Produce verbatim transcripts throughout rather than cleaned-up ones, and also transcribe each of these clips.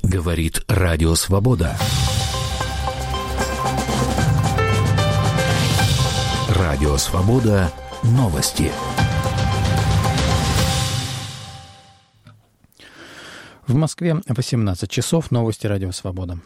Говорит Радио Свобода. Радио Свобода. Новости. В Москве восемнадцать часов. Новости Радио Свобода.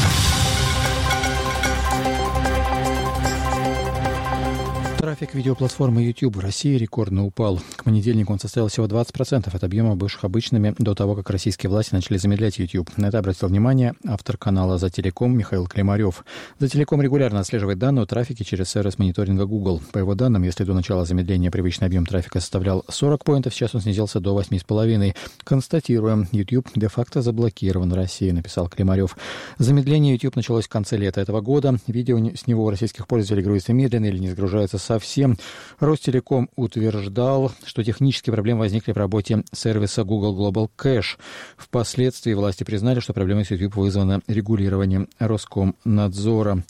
Трафик видеоплатформы YouTube в России рекордно упал. К понедельнику он составил всего двадцать процентов от объема, бывших обычными до того, как российские власти начали замедлять YouTube. На это обратил внимание автор канала «Зателеком» Михаил Климарев. «Зателеком» регулярно отслеживает данные о трафике через сервис мониторинга Google. По его данным, если до начала замедления привычный объем трафика составлял сорок поинтов, сейчас он снизился до восемь с половиной. «Констатируем, YouTube де-факто заблокирован в России», написал Климарев. Замедление YouTube началось в конце лета этого года. Видео с него у российских пользователей грузится медленно или не загружается совсем. Ростелеком утверждал, что технические проблемы возникли в работе сервиса Google Global Cache. Впоследствии власти признали, что проблемы с YouTube вызваны регулированием Роскомнадзора.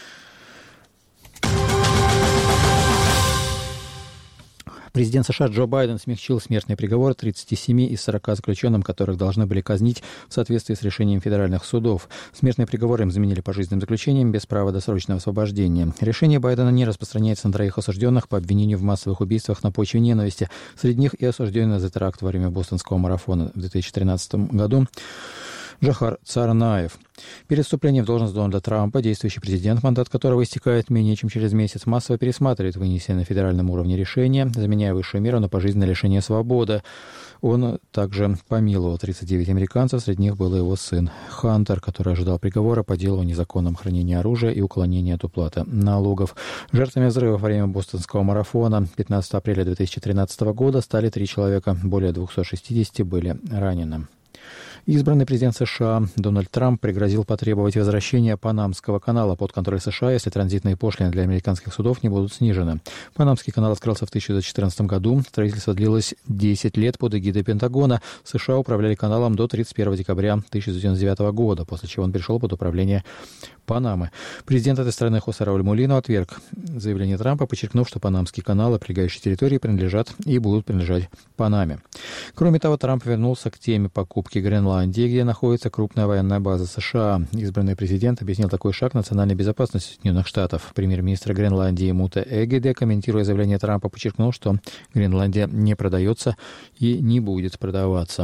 Президент США Джо Байден смягчил смертный приговор тридцати семи из сорока заключенным, которых должны были казнить в соответствии с решением федеральных судов. Смертный приговор им заменили пожизненным заключением без права досрочного освобождения. Решение Байдена не распространяется на троих осужденных по обвинению в массовых убийствах на почве ненависти. Среди них и осужденный за теракт во время бостонского марафона в две тысячи тринадцатом году Джохар Царнаев. Перед вступлением в должность Дональда Трампа действующий президент, мандат которого истекает менее чем через месяц, массово пересматривает вынесенное на федеральном уровне решение, заменяя высшую меру на пожизненное лишение свободы. Он также помиловал тридцать девять американцев, среди них был его сын Хантер, который ожидал приговора по делу о незаконном хранении оружия и уклонении от уплаты налогов. Жертвами взрывов во время бостонского марафона пятнадцатого апреля две тысячи тринадцатого года стали три человека, более двести шестьдесят были ранены. Избранный президент США Дональд Трамп пригрозил потребовать возвращения Панамского канала под контроль США, если транзитные пошлины для американских судов не будут снижены. Панамский канал открылся в тысяча девятьсот четырнадцатом году. Строительство длилось десять лет под эгидой Пентагона. США управляли каналом до тридцать первого декабря тысяча девятьсот девяносто девятого года, после чего он перешел под управление Панамы. Президент этой страны Хосе Рауль Мулино отверг заявление Трампа, подчеркнув, что Панамские каналы, прилегающие территории, принадлежат и будут принадлежать Панаме. Кроме того, Трамп вернулся к теме покупки Гренландии, где находится крупная военная база США. Избранный президент объяснил такой шаг национальной безопасности Соединенных Штатов. Премьер-министр Гренландии Муте Эгеде, комментируя заявление Трампа, подчеркнул, что Гренландия не продается и не будет продаваться.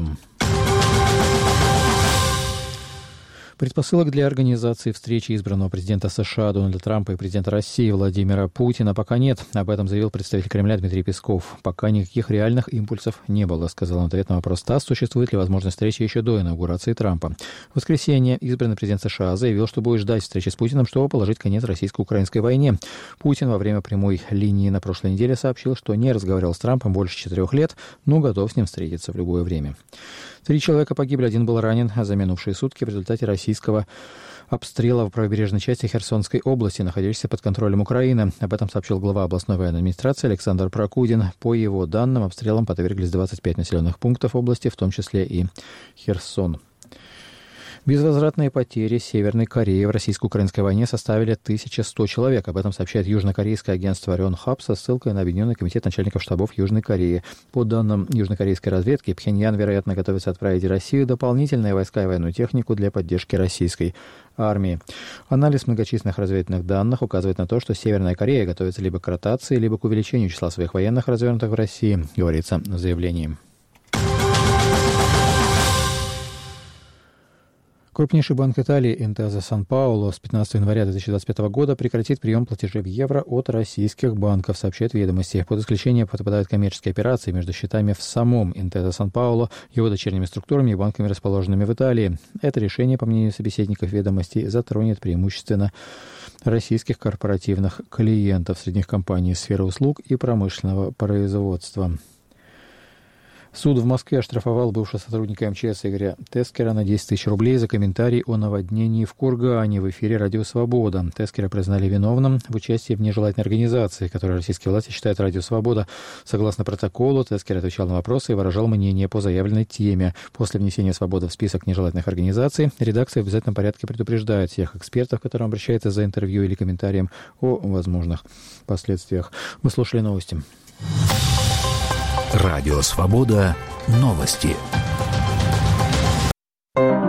Предпосылок для организации встречи избранного президента США Дональда Трампа и президента России Владимира Путина пока нет. Об этом заявил представитель Кремля Дмитрий Песков. Пока никаких реальных импульсов не было, сказал он в ответ на вопрос ТАСС, существует ли возможность встречи еще до инаугурации Трампа. В воскресенье избранный президент США заявил, что будет ждать встречи с Путиным, чтобы положить конец российско-украинской войне. Путин во время прямой линии на прошлой неделе сообщил, что не разговаривал с Трампом больше четырех лет, но готов с ним встретиться в любое время. Три человека погибли, один был ранен за минувшие сутки в результате российского обстрела в правобережной части Херсонской области, находящейся под контролем Украины. Об этом сообщил глава областной военной администрации Александр Прокудин. По его данным, обстрелам подверглись двадцать пять населенных пунктов области, в том числе и Херсон. Безвозвратные потери Северной Кореи в российско-украинской войне составили тысяча сто человек. Об этом сообщает южнокорейское агентство Рёнхап со ссылкой на Объединенный комитет начальников штабов Южной Кореи. По данным южнокорейской разведки, Пхеньян, вероятно, готовится отправить в Россию дополнительные войска и военную технику для поддержки российской армии. Анализ многочисленных разведывательных данных указывает на то, что Северная Корея готовится либо к ротации, либо к увеличению числа своих военных, развернутых в России, говорится в заявлении. Крупнейший банк Италии Intesa Sanpaolo с пятнадцатого января две тысячи двадцать пятого года прекратит прием платежей в евро от российских банков, сообщает «Ведомости». Под исключение подпадают коммерческие операции между счетами в самом Intesa Sanpaolo, его дочерними структурами и банками, расположенными в Италии. Это решение, по мнению собеседников «Ведомостей», затронет преимущественно российских корпоративных клиентов, среди них компаний сферы услуг и промышленного производства. Суд в Москве оштрафовал бывшего сотрудника МЧС Игоря Тескера на десять тысяч рублей за комментарий о наводнении в Кургане в эфире «Радио Свобода». Тескера признали виновным в участии в нежелательной организации, которую российские власти считают «Радио Свобода». Согласно протоколу, Тескер отвечал на вопросы и выражал мнение по заявленной теме. После внесения «Свободы» в список нежелательных организаций, редакция в обязательном порядке предупреждает всех экспертов, к которым обращается за интервью или комментарием, о возможных последствиях. Вы слушали новости. Радио Свобода. Новости.